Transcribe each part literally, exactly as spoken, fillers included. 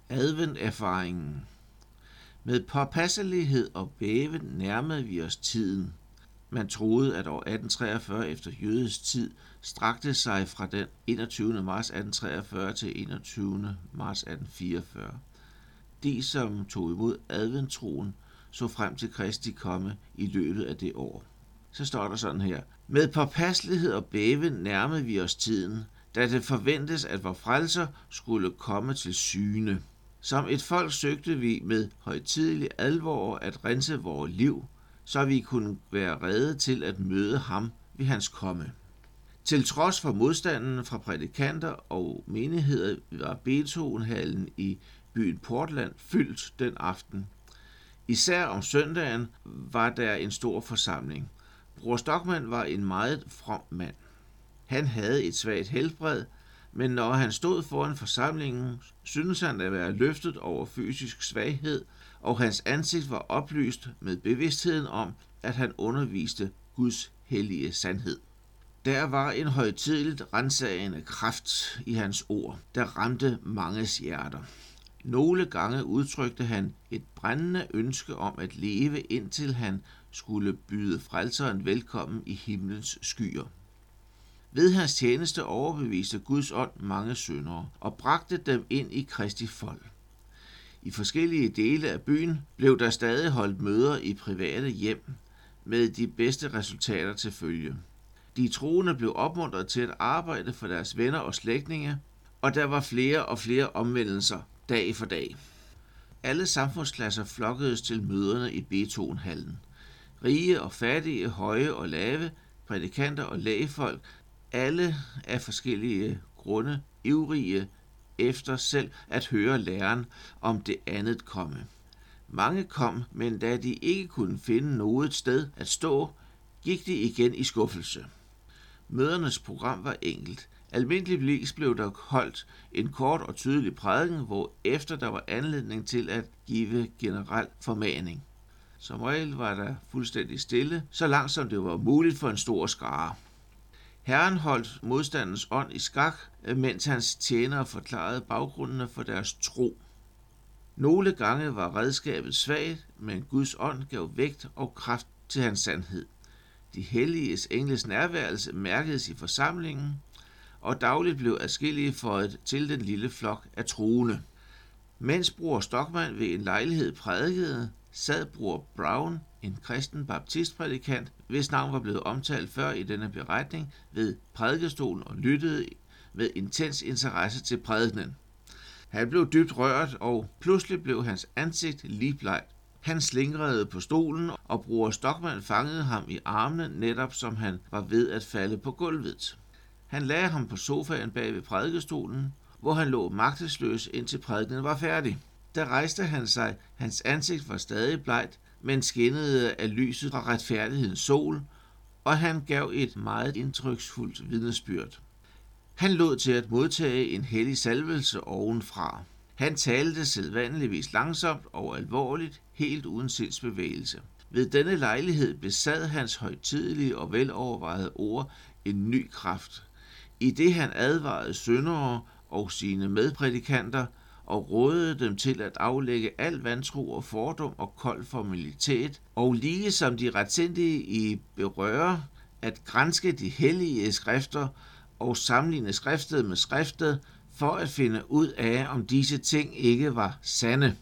Adventerfaringen. Med påpasselighed og bæven nærmede vi os tiden. Man troede, at år atten treogfyrre efter jødisk tid strakte sig fra den enogtyvende marts atten treogfyrre til enogtyvende marts atten fireogfyrre. De, som tog imod adventstroen, så frem til Kristi komme i løbet af det år. Så står der sådan her: Med påpasselighed og bæven nærmede vi os tiden, da det forventes, at vor frelser skulle komme til syne. Som et folk søgte vi med højtidelig alvor at rense vores liv, så vi kunne være rede til at møde ham ved hans komme. Til trods for modstanden fra prædikanter og menigheder var Beethovenhallen i byen Portland fyldt den aften. Især om søndagen var der en stor forsamling. Bror Stockmann var en meget from mand. Han havde et svagt helbred, men når han stod foran forsamlingen, syntes han at være løftet over fysisk svaghed, og hans ansigt var oplyst med bevidstheden om, at han underviste Guds hellige sandhed. Der var en højtideligt ransagende kraft i hans ord, der ramte manges hjerter. Nogle gange udtrykte han et brændende ønske om at leve, indtil han skulle byde frelseren velkommen i himlens skyer. Ved hans tjeneste overbeviste Guds ånd mange syndere og bragte dem ind i Kristi fold. I forskellige dele af byen blev der stadig holdt møder i private hjem med de bedste resultater til følge. De troende blev opmuntret til at arbejde for deres venner og slægtninge, og der var flere og flere omvendelser dag for dag. Alle samfundsklasser flokkedes til møderne i Beethovenhallen. Rige og fattige, høje og lave, prædikanter og lægefolk, alle af forskellige grunde ivrige efter selv at høre læren om det andet komme. Mange kom, men da de ikke kunne finde noget sted at stå, gik de igen i skuffelse. Mødernes program var enkelt. Almindeligvis blev der holdt en kort og tydelig prædiken, hvor efter der var anledning til at give generel formaning. Som regel var der fuldstændig stille, så langt som det var muligt for en stor skare. Herren holdt modstandens ånd i skak, mens hans tjenere forklarede baggrundene for deres tro. Nogle gange var redskabet svagt, men Guds ånd gav vægt og kraft til hans sandhed. De helliges engles nærværelse mærkedes i forsamlingen, og dagligt blev adskillige føjet til den lille flok af troende. Mens bror Stockmann ved en lejlighed prædikede, sad bror Brown, en kristen baptistprædikant, hvis navn var blevet omtalt før i denne beretning, ved prædikestolen og lyttede med intens interesse til prædikenen. Han blev dybt rørt, og pludselig blev hans ansigt ligblegt. Han slingrede på stolen, og bror Stockmann fangede ham i armene, netop som han var ved at falde på gulvet. Han lagde ham på sofaen bag ved prædikestolen, hvor han lå magtesløs, indtil prædikenen var færdig. Der rejste han sig, hans ansigt var stadig blegt, men skinnede af lyset fra retfærdighedens sol, og han gav et meget indtryksfuldt vidnesbyrd. Han lod til at modtage en hellig salvelse ovenfra. Han talte sædvanligvis langsomt og alvorligt, helt uden sindsbevægelse. Ved denne lejlighed besad hans højtidelige og velovervejede ord en ny kraft. I det han advarede syndere og sine medprædikanter og rådede dem til at aflægge al vantro og fordom og kold formalitet, og lige som de retsindige i berøre at granske de hellige skrifter og sammenligne skriftet med skriftet, for at finde ud af, om disse ting ikke var sande.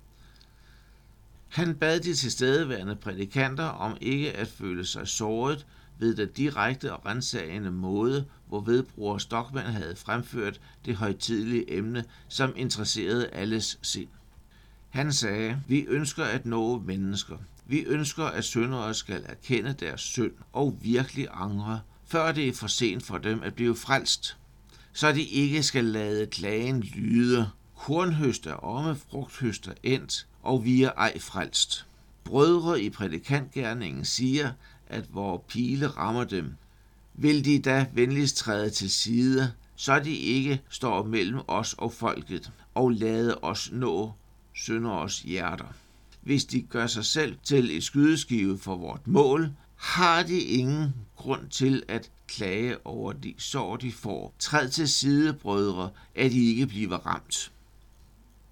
Han bad de tilstedeværende prædikanter om ikke at føle sig såret ved den direkte og ransagende måde, hvorved bror Stockmann havde fremført det højtidelige emne, som interesserede alles sind. Han sagde: Vi ønsker at nå mennesker. Vi ønsker, at syndere skal erkende deres synd og virkelig angre, før det er for sent for dem at blive frelst, så de ikke skal lade klagen lyde. Kornhøst er omme, frugthøst er endt, og vi er ej frelst. Brødre i prædikantgerningen siger, at vores pile rammer dem. Vil de da venligst træde til side, så de ikke står mellem os og folket, og lade os nå synderes hjerter. Hvis de gør sig selv til et skydeskive for vort mål, har de ingen grund til at klage over de sår, de får. Træd til side, brødre, at de ikke bliver ramt.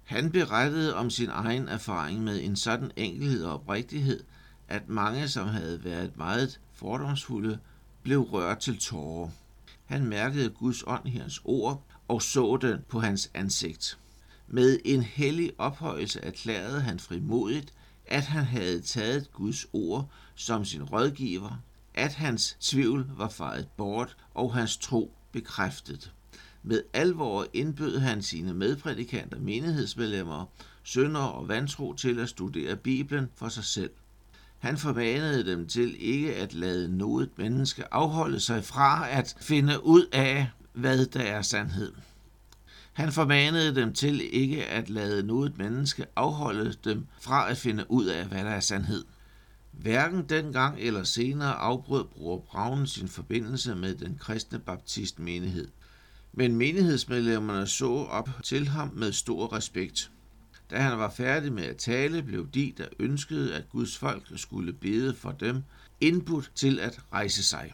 Han berettede om sin egen erfaring med en sådan enkelhed og oprigtighed, at mange, som havde været meget fordomsfulde, blev rørt til tårer. Han mærkede Guds ånd i hans ord og så den på hans ansigt. Med en hellig ophøjelse erklærede han frimodigt, at han havde taget Guds ord som sin rådgiver, at hans tvivl var fejet bort og hans tro bekræftet. Med alvor indbød han sine medprædikanter, menighedsmedlemmer, syndere og vantro til at studere Bibelen for sig selv. Han formanede dem til ikke at lade noget menneske afholde sig fra at finde ud af, hvad der er sandhed. Han formanede dem til ikke at lade noget menneske afholde dem fra at finde ud af, hvad der er sandhed. Hverken dengang eller senere afbrød Bror Braun sin forbindelse med den kristne baptistmenighed. Men menighedsmedlemmerne så op til ham med stor respekt. Da han var færdig med at tale, blev de, der ønskede, at Guds folk skulle bede for dem, indbudt til at rejse sig.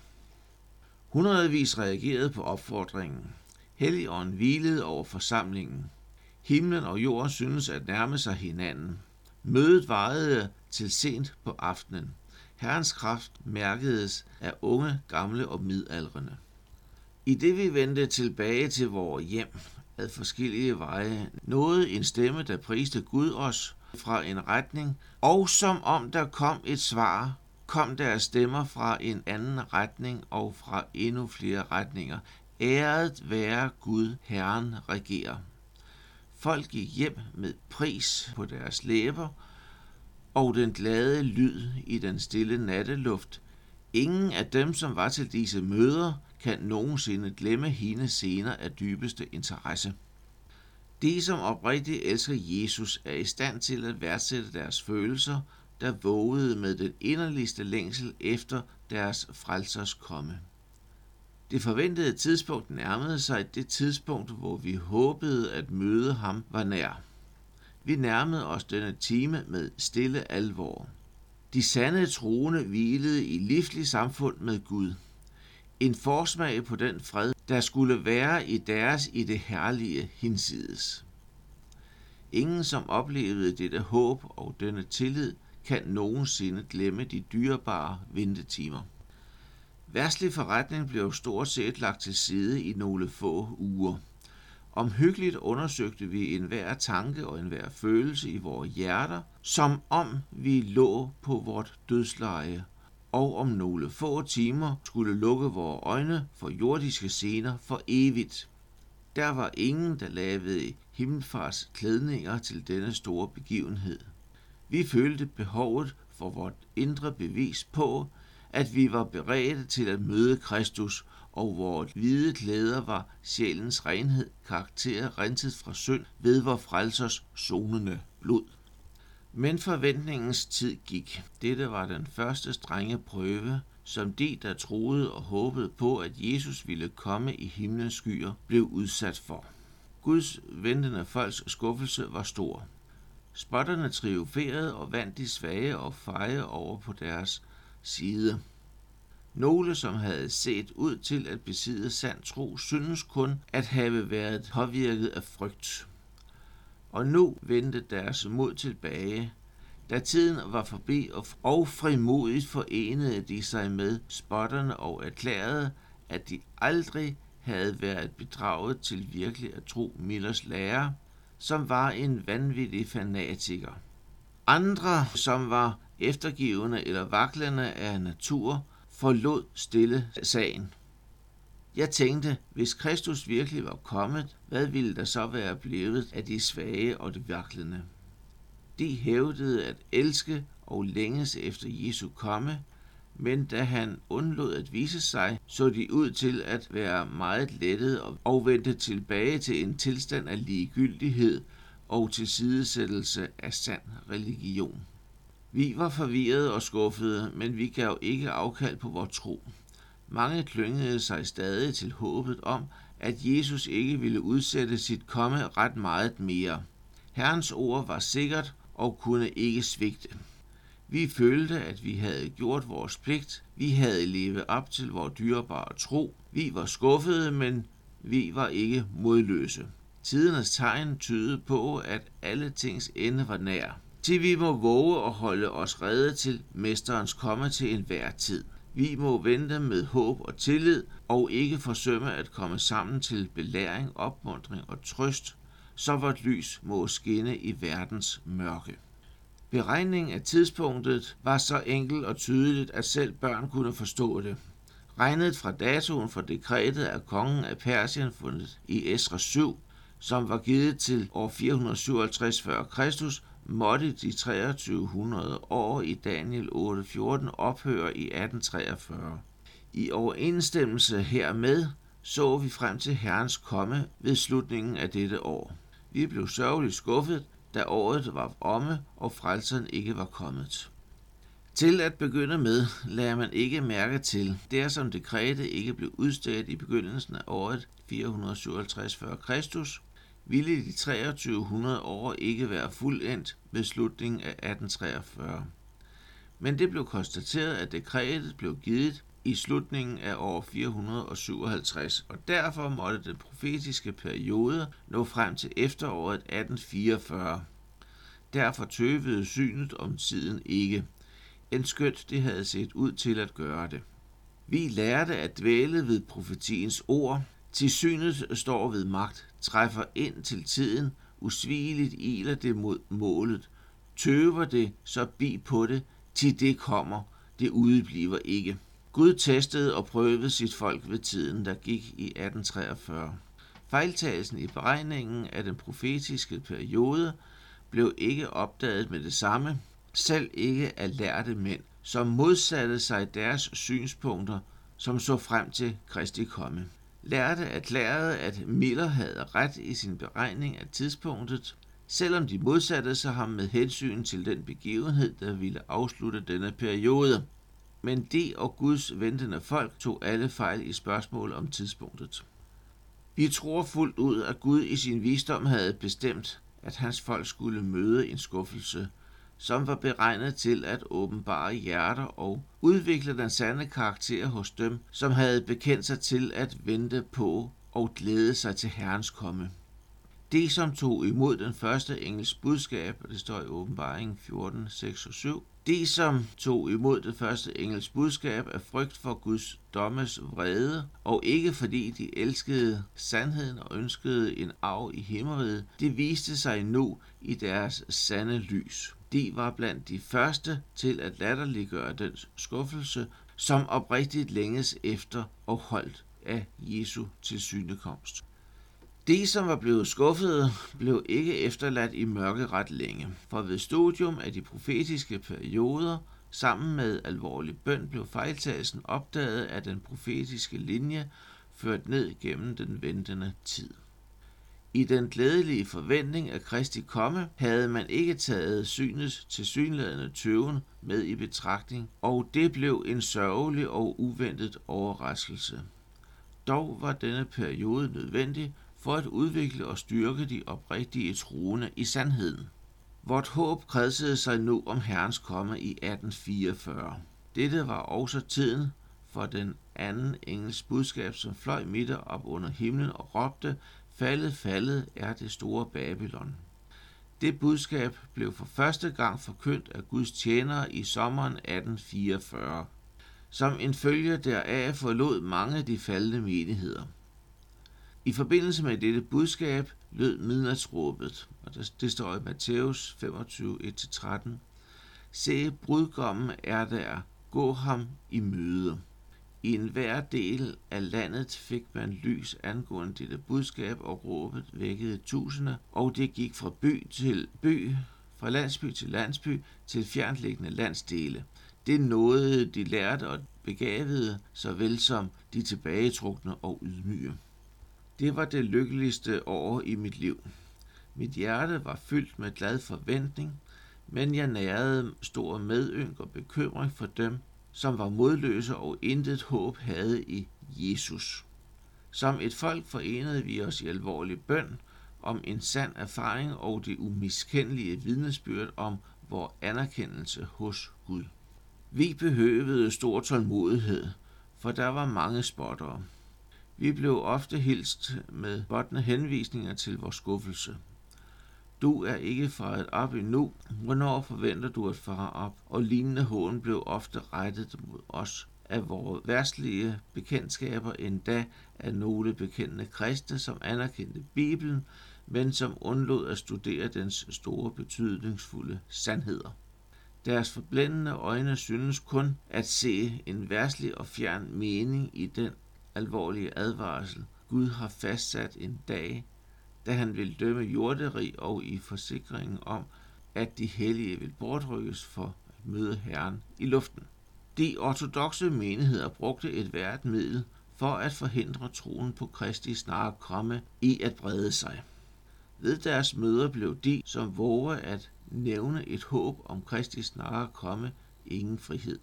Hundredvis reagerede på opfordringen. Helligånden hvilede over forsamlingen. Himlen og jorden syntes at nærme sig hinanden. Mødet varede til sent på aftenen. Herrens kraft mærkedes af unge, gamle og midaldrende. I det vi vendte tilbage til vores hjem ad forskellige veje, nåede en stemme, der priste Gud os fra en retning, og som om der kom et svar, kom der stemmer fra en anden retning og fra endnu flere retninger. Æret være Gud, Herren regerer. Folk gik hjem med pris på deres læber, og den glade lyd i den stille natteluft. Ingen af dem, som var til disse møder, kan nogensinde glemme hendes scener af dybeste interesse. De, som oprigtigt elsker Jesus, er i stand til at værdsætte deres følelser, der vågede med den inderligste længsel efter deres frelsers komme. Det forventede tidspunkt nærmede sig det tidspunkt, hvor vi håbede at møde ham var nær. Vi nærmede os denne time med stille alvor. De sande troende hvilede i livslig samfund med Gud. En forsmag på den fred, der skulle være i deres i det herlige hinsides. Ingen, som oplevede dette håb og denne tillid, kan nogensinde glemme de dyrebare ventetimer. Verdslig forretning blev stort set lagt til side i nogle få uger. Omhyggeligt undersøgte vi enhver tanke og enhver følelse i vores hjerter, som om vi lå på vort dødsleje, og om nogle få timer skulle lukke vores øjne for jordiske scener for evigt. Der var ingen, der lavede himmelfarts klædninger til denne store begivenhed. Vi følte behovet for vort indre bevis på, at vi var beredte til at møde Kristus, og vores hvide klæder var sjælens renhed, karakter renset fra synd ved vor frelsers sonende blod. Men forventningens tid gik. Dette var den første strenge prøve, som de, der troede og håbede på, at Jesus ville komme i himlens skyer, blev udsat for. Guds ventende folks skuffelse var stor. Spotterne triumferede og vandt de svage og feje over på deres side. Nogle, som havde set ud til at besidde sand tro, synes kun at have været påvirket af frygt. Og nu vendte deres mod tilbage. Da tiden var forbi, og frimodigt forenede de sig med spotterne og erklærede, at de aldrig havde været bedraget til virkelig at tro Millers lære, som var en vanvittig fanatiker. Andre, som var eftergivende eller vaklende af natur, forlod stille sagen. Jeg tænkte, hvis Kristus virkelig var kommet, hvad ville der så være blevet af de svage og de vaklende? De hævdede at elske og længes efter Jesu komme, men da han undlod at vise sig, så de ud til at være meget lettede og vendte tilbage til en tilstand af ligegyldighed og tilsidesættelse af sand religion. Vi var forvirrede og skuffede, men vi gav ikke afkald på vor tro. Mange klyngede sig stadig til håbet om, at Jesus ikke ville udsætte sit komme ret meget mere. Herrens ord var sikkert og kunne ikke svigte. Vi følte, at vi havde gjort vores pligt. Vi havde levet op til vores dyrebare tro. Vi var skuffede, men vi var ikke modløse. Tidernes tegn tydede på, at alle tings ende var nær. Til vi må våge at holde os rede til mesterens komme til enhver tid. Vi må vente med håb og tillid, og ikke forsømme at komme sammen til belæring, opmuntring og trøst, så vort lys må skinne i verdens mørke. Beregningen af tidspunktet var så enkel og tydeligt, at selv børn kunne forstå det. Regnet fra datoen for dekretet af kongen af Persien fundet i Esra syv, som var givet til år fire hundrede syvoghalvtreds før Kristus, måtte de treogtyve hundrede år i Daniel otte fjorten ophøre i atten treogfyrre. I overensstemmelse hermed så vi frem til Herrens komme ved slutningen af dette år. Vi blev sørgeligt skuffet, da året var omme, og frelseren ikke var kommet. Til at begynde med lader man ikke mærke til, dersom dekretet ikke blev udstedt i begyndelsen af året fire hundrede syvoghalvtreds før Kristus, ville de treogtyve hundrede år ikke være fuldendt ved slutningen af atten treogfyrre. Men det blev konstateret, at dekretet blev givet i slutningen af år fire hundrede syvoghalvtreds, og derfor måtte den profetiske periode nå frem til efteråret atten fireogfyrre. Derfor tøvede synet om tiden ikke, endskønt det havde set ud til at gøre det. Vi lærte at dvæle ved profetiens ord, til synet står ved magt, træffer ind til tiden, usvigeligt iler det mod målet, tøver det, så bi på det, til det kommer, det udebliver ikke. Gud testede og prøvede sit folk ved tiden, der gik i atten treogfyrre. Fejltagelsen i beregningen af den profetiske periode blev ikke opdaget med det samme, selv ikke af lærte mænd, som modsatte sig deres synspunkter, som så frem til Kristi komme. Lærte erklærede, at Miller havde ret i sin beregning af tidspunktet, selvom de modsatte sig ham med hensyn til den begivenhed, der ville afslutte denne periode. Men de og Guds ventende folk tog alle fejl i spørgsmål om tidspunktet. Vi tror fuldt ud, at Gud i sin visdom havde bestemt, at hans folk skulle møde en skuffelse, som var beregnet til at åbenbare hjerter og udvikle den sande karakter hos dem, som havde bekendt sig til at vente på og glæde sig til Herrens komme. De, som tog imod den første engels budskab, og det står i Åbenbaringen fjorten, seks og syv, de, som tog imod det første engels budskab af frygt for Guds dommes vrede, og ikke fordi de elskede sandheden og ønskede en arv i himmeriget, de viste sig nu i deres sande lys. De var blandt de første til at latterliggøre den skuffelse, som oprigtigt længes efter og holdt af Jesu tilsynekomst. De, som var blevet skuffede, blev ikke efterladt i mørke ret længe, for ved studium af de profetiske perioder, sammen med alvorlig bøn, blev fejltagelsen opdaget af den profetiske linje, ført ned gennem den ventende tid. I den glædelige forventning af Kristi komme havde man ikke taget synets tilsyneladende tøven med i betragtning, og det blev en sørgelig og uventet overraskelse. Dog var denne periode nødvendig for at udvikle og styrke de oprigtige troende i sandheden. Vort håb kredsede sig nu om Herrens komme i atten fireogfyrre. Dette var også tiden for den anden engels budskab, som fløj midt op under himlen og råbte, faldet, faldet er det store Babylon. Det budskab blev for første gang forkyndt af Guds tjenere i sommeren atten fireogfyrre. Som en følge deraf forlod mange de faldne menigheder. I forbindelse med dette budskab lød midnatsråbet, og det står i Matthæus femogtyve, et til tretten. Se, brudgommen er der, gå ham i møde. I enhver del af landet fik man lys angående dette budskab, og råbet vækkede tusinde, og det gik fra by til by, fra landsby til landsby, til fjerntliggende landsdele. Det nåede de lærte og begavede, såvel som de tilbagetrukne og ydmyge. Det var det lykkeligste år i mit liv. Mit hjerte var fyldt med glad forventning, men jeg nærede stor medynk og bekymring for dem, som var modløse og intet håb havde i Jesus. Som et folk forenede vi os i alvorlig bøn om en sand erfaring og det umiskendelige vidnesbyrd om vor anerkendelse hos Gud. Vi behøvede stor tålmodighed, for der var mange spottere. Vi blev ofte hilst med bottende henvisninger til vores skuffelse. Du er ikke faret op endnu. Hvornår forventer du at fare op? Og lignende hån blev ofte rettet mod os af vores verdslige bekendtskaber, endda af nogle bekendte kristne, som anerkendte Bibelen, men som undlod at studere dens store betydningsfulde sandheder. Deres forblændende øjne synes kun at se en verdslig og fjern mening i den alvorlige advarsel. Gud har fastsat en dag, da han vil dømme jorderi, og i forsikringen om, at de hellige vil bortrykkes for at møde Herren i luften. De ortodokse menigheder brugte et hvert middel for at forhindre troen på Kristi snarere komme i at brede sig. Ved deres møder blev de, som våger at nævne et håb om Kristi snarere komme, ingen frihed.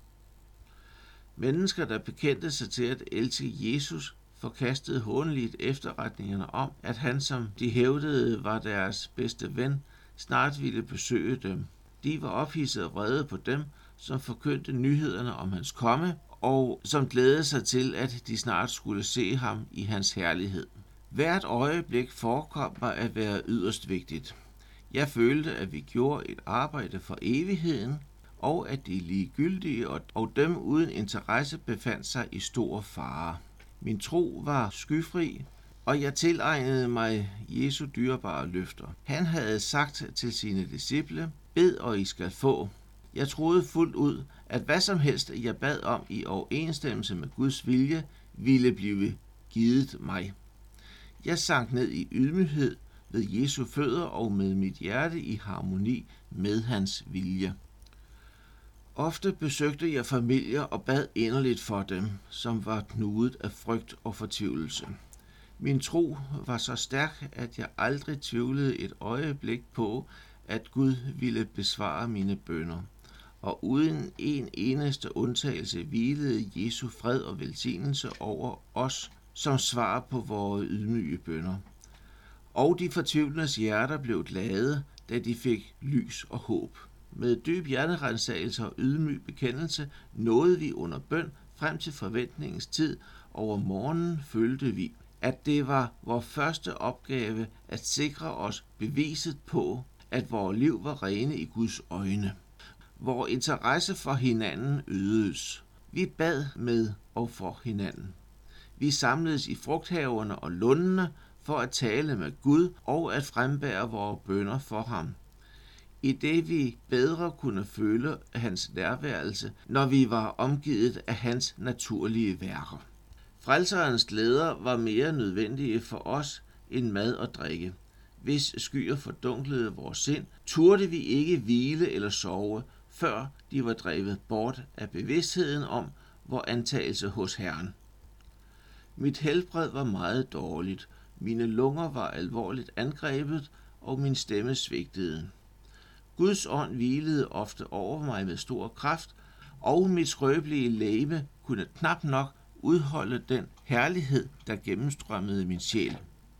Mennesker, der bekendte sig til at elske Jesus, forkastede hånligt efterretningerne om, at han, som de hævdede var deres bedste ven, snart ville besøge dem. De var ophidset og vrede på dem, som forkyndte nyhederne om hans komme, og som glædede sig til, at de snart skulle se ham i hans herlighed. Hvert øjeblik forekom mig at være yderst vigtigt. Jeg følte, at vi gjorde et arbejde for evigheden, og at de ligegyldige og dem uden interesse befandt sig i stor fare. Min tro var skyfri, og jeg tilegnede mig Jesu dyrebare løfter. Han havde sagt til sine disciple, bed og I skal få. Jeg troede fuldt ud, at hvad som helst jeg bad om i overensstemmelse med Guds vilje, ville blive givet mig. Jeg sank ned i ydmyghed ved Jesu fødder og med mit hjerte i harmoni med hans vilje. Ofte besøgte jeg familier og bad inderligt for dem, som var knudet af frygt og fortvivlelse. Min tro var så stærk, at jeg aldrig tvivlede et øjeblik på, at Gud ville besvare mine bønner. Og uden en eneste undtagelse hvilede Jesu fred og velsignelse over os, som svar på vores ydmyge bønner. Og de fortvivlnes hjerter blev glade, da de fik lys og håb. Med dyb hjerterensagelse og ydmyg bekendelse nåede vi under bøn frem til forventningens tid, og om morgenen følte vi, at det var vores første opgave at sikre os beviset på, at vores liv var rene i Guds øjne. Vor interesse for hinanden øgedes. Vi bad med og for hinanden. Vi samledes i frugthaverne og lundene for at tale med Gud og at frembære vores bønner for ham. I det vi bedre kunne føle hans nærværelse, når vi var omgivet af hans naturlige værker. Frelserens glæder var mere nødvendige for os end mad og drikke. Hvis skyer fordunklede vores sind, turde vi ikke hvile eller sove, før de var drevet bort af bevidstheden om vor antagelse hos Herren. Mit helbred var meget dårligt, mine lunger var alvorligt angrebet, og min stemme svigtede. Guds ånd hvilede ofte over mig med stor kraft, og mit skrøbelige legeme kunne knap nok udholde den herlighed, der gennemstrømmede min sjæl.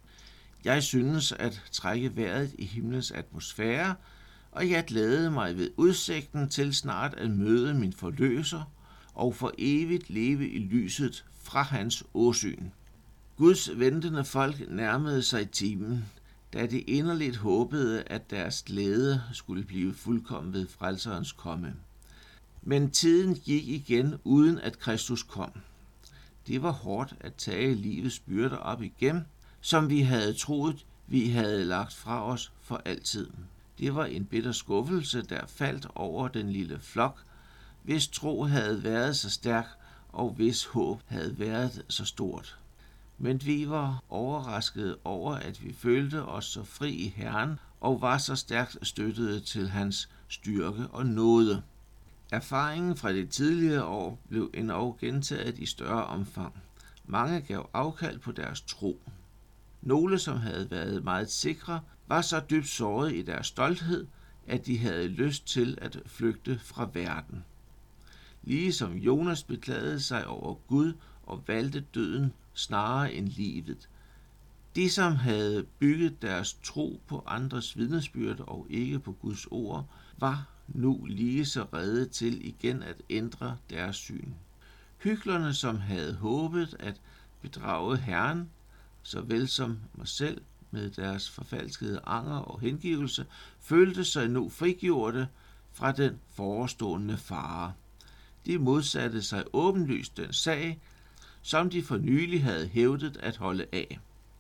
Jeg syntes at trække vejret i himlens atmosfære, og jeg glædede mig ved udsigten til snart at møde min forløser og for evigt leve i lyset fra hans åsyn. Guds ventende folk nærmede sig timen, da de inderligt håbede, at deres glæde skulle blive fuldkommen ved frelserens komme. Men tiden gik igen, uden at Kristus kom. Det var hårdt at tage livets byrder op igen, som vi havde troet, vi havde lagt fra os for altid. Det var en bitter skuffelse, der faldt over den lille flok, hvis tro havde været så stærk, og hvis håb havde været så stort. Men vi var overraskede over, at vi følte os så fri i Herren, og var så stærkt støttede til hans styrke og nåde. Erfaringen fra det tidligere år blev endog gentaget i større omfang. Mange gav afkald på deres tro. Nogle, som havde været meget sikre, var så dybt såret i deres stolthed, at de havde lyst til at flygte fra verden. Ligesom Jonas beklagede sig over Gud og valgte døden snarere end livet. De, som havde bygget deres tro på andres vidnesbyrd og ikke på Guds ord, var nu lige så rede til igen at ændre deres syn. Hyklerne, som havde håbet, at bedrage Herren, såvel som mig selv med deres forfalskede anger og hengivelse, følte sig nu frigjorte fra den forestående fare. De modsatte sig åbenlyst den sag, som de for nylig havde hævdet at holde af.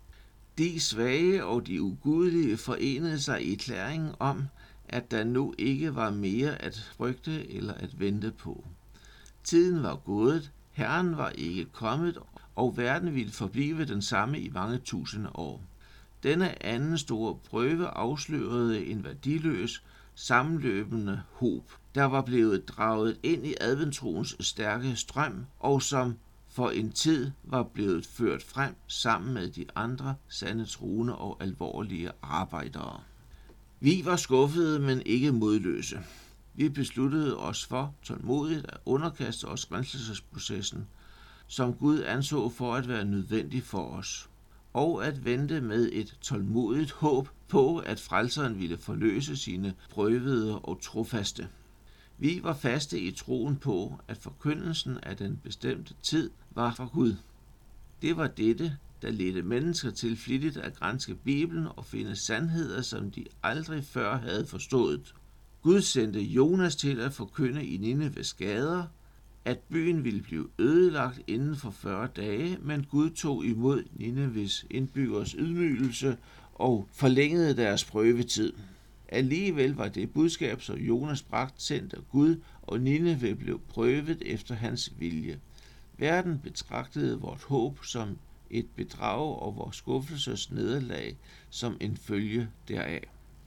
De svage og de ugudelige forenede sig i erklæringen om, at der nu ikke var mere at frygte eller at vente på. Tiden var gået, Herren var ikke kommet, og verden ville forblive den samme i mange tusinde år. Denne anden store prøve afslørede en værdiløs, sammenløbende håb, der var blevet draget ind i adventroens stærke strøm, og som for en tid var blevet ført frem sammen med de andre sande troende og alvorlige arbejdere. Vi var skuffede, men ikke modløse. Vi besluttede os for tålmodigt at underkaste os renselsesprocessen, som Gud anså for at være nødvendig for os, og at vente med et tålmodigt håb på, at frelseren ville forløse sine prøvede og trofaste. Vi var faste i troen på, at forkyndelsen af den bestemte tid var fra Gud. Det var dette, der ledte mennesker til flittigt at granske Bibelen og finde sandheder, som de aldrig før havde forstået. Gud sendte Jonas til at forkynde i Nineves gader, at byen ville blive ødelagt inden for fyrre dage, men Gud tog imod Nineves indbyggers ydmygelse og forlængede deres prøvetid. Alligevel var det budskab, som Jonas bragte, sendt af Gud, og Nineve blev prøvet efter hans vilje. Verden betragtede vort håb som et bedrag og vores skuffelses nederlag som en følge deraf.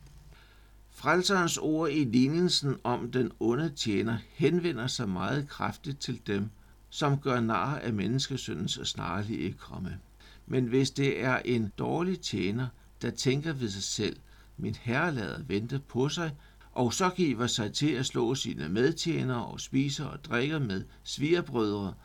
Frelserens ord i lignelsen om den onde tjener henvender sig meget kraftigt til dem, som gør nar af menneskesyndens snarlige komme. Men hvis det er en dårlig tjener, der tænker ved sig selv, min herre lader vente på sig, og så giver sig til at slå sine medtjenere og spiser og drikker med svigerbrødre,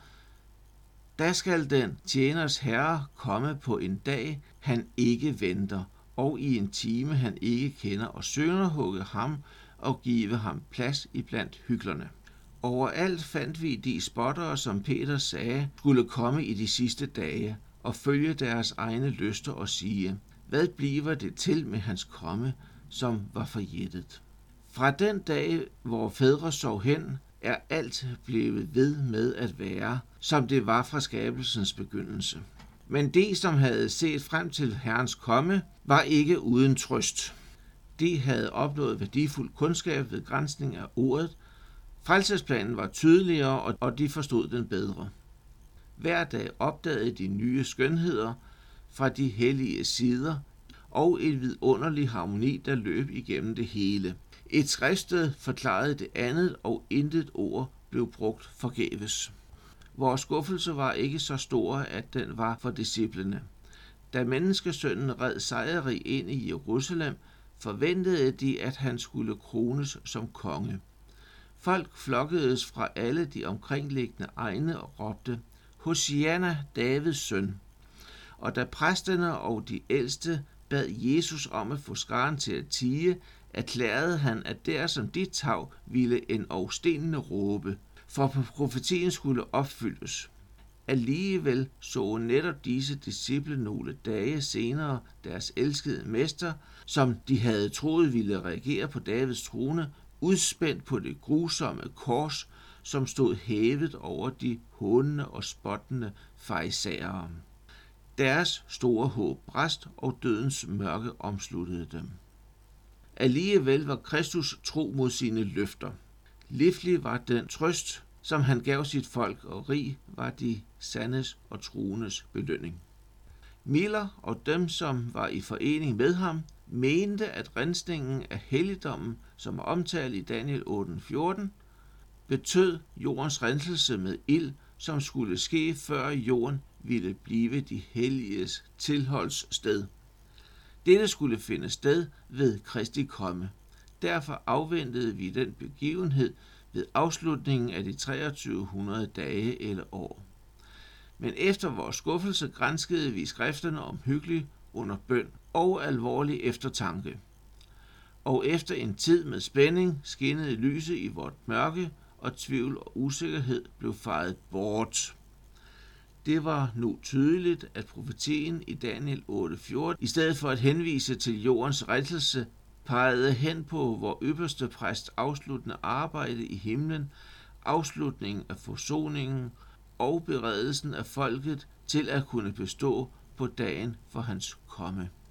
da skal den tjeners herre komme på en dag, han ikke venter, og i en time, han ikke kender, og sønderhugge ham og give ham plads iblandt hyklerne. Overalt fandt vi de spottere, som Peter sagde, skulle komme i de sidste dage, og følge deres egne lyster og sige, hvad bliver det til med hans komme, som var forjættet? Fra den dag, hvor fædre sov hen, er alt blevet ved med at være, som det var fra skabelsens begyndelse. Men de, som havde set frem til Herrens komme, var ikke uden trøst. De havde opnået værdifuld kundskab ved granskning af ordet. Frelsesplanen var tydeligere, og de forstod den bedre. Hver dag opdagede de nye skønheder fra de hellige sider, og en vidunderlig harmoni, der løb igennem det hele. Et skriftsted forklarede det andet, og intet ord blev brugt forgæves. Vores skuffelse var ikke så stor, at den var for disciplene. Da menneskesønnen red sejrrig ind i Jerusalem, forventede de, at han skulle krones som konge. Folk flokkedes fra alle de omkringliggende egne og råbte, Hosianna, Davids søn. Og da præsterne og de ældste bad Jesus om at få skaren til at tie, erklærede han, at der som de tav ville en og stenene råbe, for profetien skulle opfyldes. Alligevel så netop disse disciple nogle dage senere deres elskede mester, som de havde troet ville reagere på Davids trone, udspændt på det grusomme kors, som stod hævet over de hånende og spottende farisæere. Deres store håb brast, og dødens mørke omsluttede dem. Alligevel var Kristus tro mod sine løfter. Livlig var den trøst, som han gav sit folk, og rig var de sandes og troendes belønning. Miller og dem, som var i forening med ham, mente, at rensningen af helligdommen, som er omtalt i Daniel otte fjorten, betød jordens renselse med ild, som skulle ske, før jorden ville blive de helliges tilholdssted. Dette skulle finde sted ved Kristi komme. Derfor afventede vi den begivenhed ved afslutningen af de treogtyve hundrede dage eller år. Men efter vores skuffelse granskede vi skrifterne omhyggeligt under bøn og alvorlig eftertanke. Og efter en tid med spænding skinnede lyset i vort mørke, og tvivl og usikkerhed blev fejet bort. Det var nu tydeligt, at profetien i Daniel otte fjorten, i stedet for at henvise til jordens renselse, pegede hen på vor ypperste præst afsluttende arbejde i himlen, afslutningen af forsoningen og beredelsen af folket til at kunne bestå på dagen for hans komme.